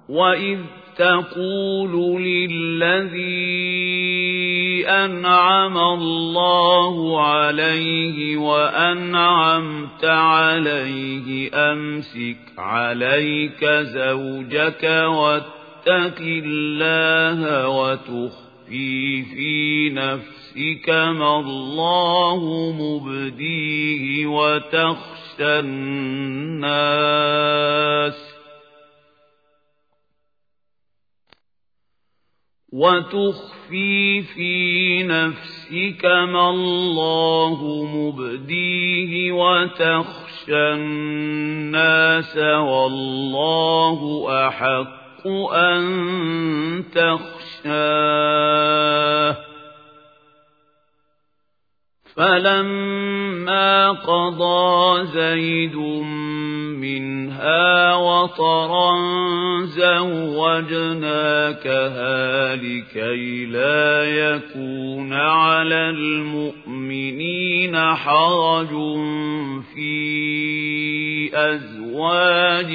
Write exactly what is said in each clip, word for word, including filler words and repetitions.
وَإِذْ تَقُولُ لِلَّذِي أَنْعَمَ اللَّهُ عَلَيْهِ وَأَنْعَمْتَ عَلَيْهِ أَمْسِكْ عَلَيْكَ زَوْجَكَ وَاتَّقِ اللَّهَ وَتُخْفِي فِي نَفْسِكَ مَا اللَّهُ مُبْدِيهِ وَتَخْشَى النَّاسَ وَتُخْفِي فِي نَفْسِكَ مَا اللَّهُ مُبْدِيهِ وَتَخْشَى النَّاسَ وَاللَّهُ أَحَقُّ أَن تَخْشَاهُ فَلَمَّا قَضَى زَيْدٌ مِنْهَا وَطَرًا زَوَّجْنَاكَهَا لِكَيْ لَا يَكُونَ عَلَى الْمُؤْمِنِينَ حَرَجٌ فِي أَزْوَاجِ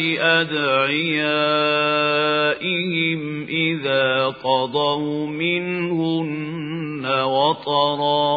أَدْعِيَائِهِمْ إِذَا قَضَوْا مِنْهُنَّ وَطَرًا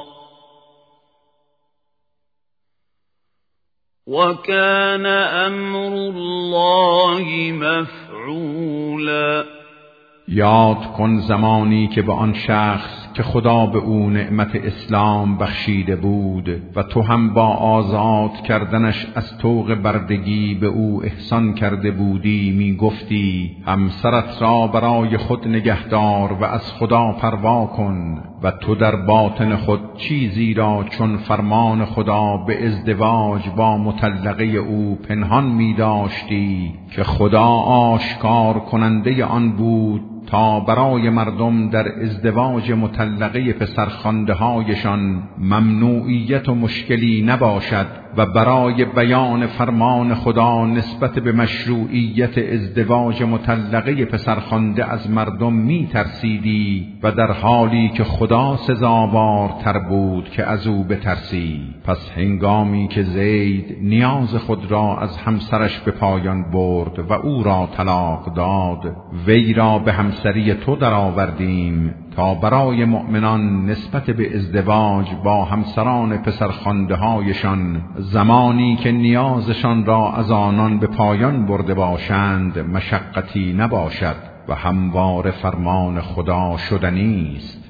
وَكَانَ أَمْرُ اللَّهِ مَفْعُولًا. یاد کن زمانی که به آن شخص که خدا به او نعمت اسلام بخشیده بود و تو هم با آزاد کردنش از طوق بردگی به او احسان کرده بودی می گفتی همسرت را برای خود نگهدار و از خدا پروا کن و تو در باطن خود چیزی را چون فرمان خدا به ازدواج با مطلقه او پنهان می داشتی که خدا آشکار کننده آن بود تا برای مردم در ازدواج مطلقه پسرخوانده هایشان ممنوعیت و مشکلی نباشد و برای بیان فرمان خدا نسبت به مشروعیت ازدواج مطلقه پسرخوانده از مردم می ترسیدی و در حالی که خدا سزاوارتر بود که از او بترسی. پس هنگامی که زید نیاز خود را از همسرش به پایان برد و او را طلاق داد وی را به همسری تو درآوردیم تا برای مؤمنان نسبت به ازدواج با همسران پسرخوانده هایشان زمانی که نیازشان را از آنان به پایان برده باشند مشقتی نباشد و هموار فرمان خدا شدنی است.